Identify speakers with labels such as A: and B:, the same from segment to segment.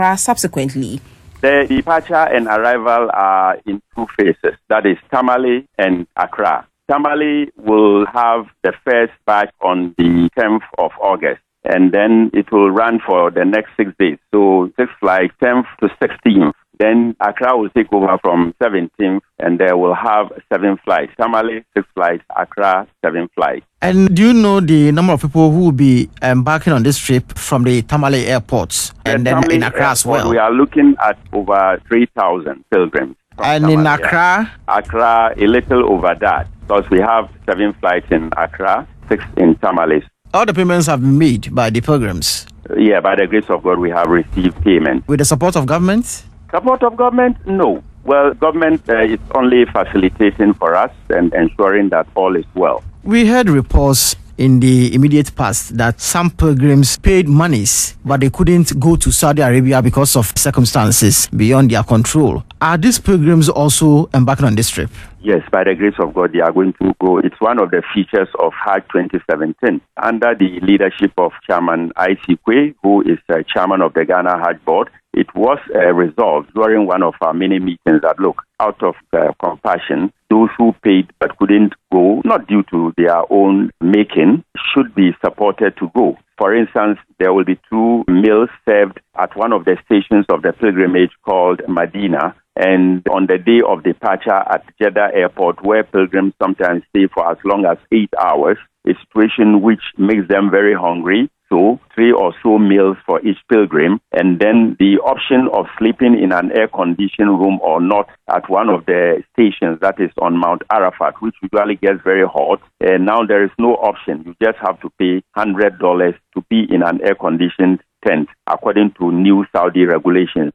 A: subsequently.
B: The departure and arrival are in two phases. That is Tamale and Accra. Tamale will have the first batch on the 10th of August, and then it will run for the next 6 days. So 6 flights, 10th to 16th. Then Accra will take over from 17th, and they will have 7 flights. Tamale, 6 flights. Accra, 7 flights.
C: And do you know the number of people who will be embarking on this trip from the Tamale airports and then in Accra as well?
B: We are looking at over 3,000 pilgrims.
C: And Tamale, in Accra?
B: Accra, a little over that, because we have 7 flights in Accra, 6 in Tamale.
C: All the payments have been made by the pilgrims?
B: Yeah, by the grace of God, we have received payment.
C: With the support of government?
B: Support of government? No. Well, government is only facilitating for us and ensuring that all is well.
C: We heard reports in the immediate past that some pilgrims paid monies, but they couldn't go to Saudi Arabia because of circumstances beyond their control. Are these pilgrims also embarking on this trip?
B: Yes, by the grace of God, they are going to go. It's one of the features of Hajj 2017 under the leadership of Chairman I.C. Quay, who is chairman of the Ghana Hajj Board. It was resolved during one of our many meetings that, look, out of compassion, those who paid but couldn't go, not due to their own making, should be supported to go. For instance, there will be 2 meals served at one of the stations of the pilgrimage called Medina. And on the day of departure at Jeddah Airport, where pilgrims sometimes stay for as long as 8 hours, a situation which makes them very hungry. So 3 or so meals for each pilgrim, and then the option of sleeping in an air-conditioned room or not at one of the stations, that is on Mount Arafat, which usually gets very hot. And now there is no option. You just have to pay $100 to be in an air-conditioned tent, according to new Saudi regulations.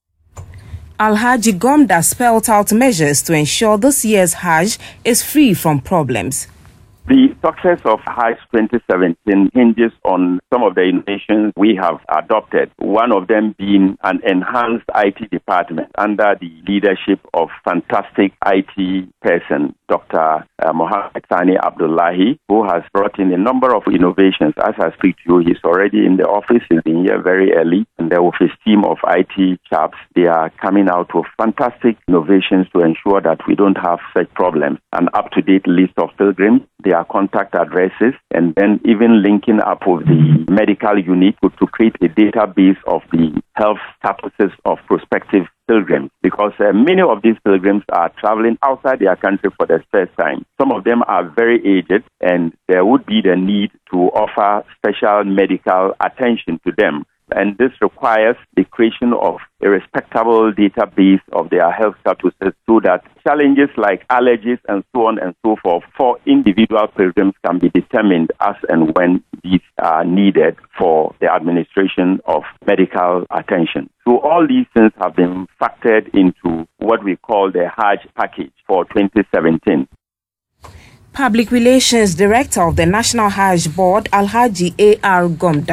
A: Alhaji Gomda spelled out measures to ensure this year's Hajj is free from problems.
B: The success of Hajj 2017 hinges on some of the innovations we have adopted, one of them being an enhanced IT department under the leadership of fantastic IT person, Dr. Mohammed Sani Abdullahi, who has brought in a number of innovations. As I speak to you, he's already in the office. He's been here very early, and there with his team of IT chaps, they are coming out with fantastic innovations to ensure that we don't have such problems. An up-to-date list of pilgrims, their contact addresses, and then even linking up with the medical unit to create a database of the health statuses of prospective pilgrims, because many of these pilgrims are traveling outside their country for the first time. Some of them are very aged, and there would be the need to offer special medical attention to them. And this requires the creation of a respectable database of their health statuses so that challenges like allergies and so on and so forth for individual pilgrims can be determined as and when these are needed for the administration of medical attention. So all these things have been factored into what we call the Hajj package for 2017.
A: Public Relations Director of the National Hajj Board, Alhaji A.R. Gomda,